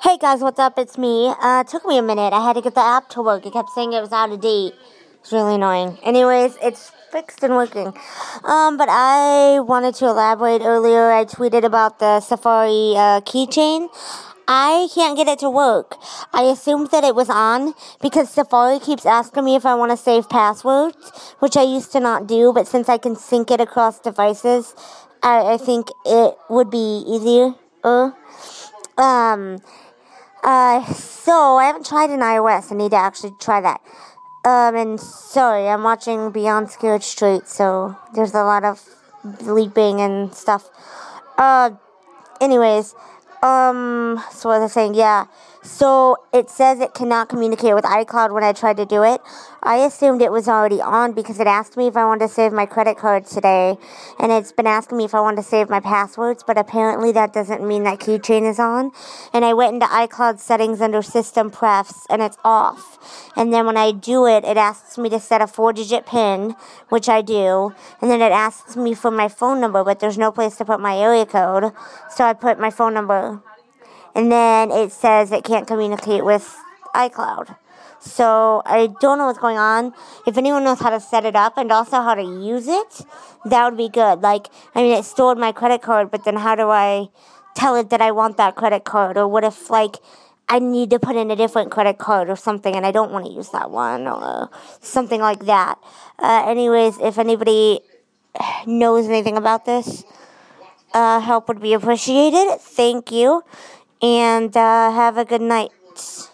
Hey guys, what's up? It's me. It took me a minute. I had to get the app to work. It kept saying it was out of date. It's really annoying. Anyways, it's fixed and working. But I wanted to elaborate earlier. I tweeted about the Safari keychain. I can't get it to work. I assumed that it was on because Safari keeps asking me if I want to save passwords, which I used to not do, but since I can sync it across devices, I think it would be easier. Um, so I haven't tried an iOS. I need to actually try that. And sorry, I'm watching Beyond Scared Straight, so there's a lot of bleeping and stuff. Anyways, so what was I saying? Yeah. So it says it cannot communicate with iCloud when I tried to do it. I assumed it was already on because it asked me if I wanted to save my credit card today, and it's been asking me if I wanted to save my passwords, but apparently that doesn't mean that keychain is on. And I went into iCloud settings under System Prefs, and it's off. And then when I do it, it asks me to set a 4-digit PIN, which I do, and then it asks me for my phone number, but there's no place to put my area code, so I put my phone number. And then it says it can't communicate with iCloud. So I don't know what's going on. If anyone knows how to set it up and also how to use it, that would be good. It stored my credit card, but then how do I tell it that I want that credit card? Or what if, I need to put in a different credit card or something and I don't want to use that one or something like that. Anyways, if anybody knows anything about this, help would be appreciated. Thank you. And have a good night.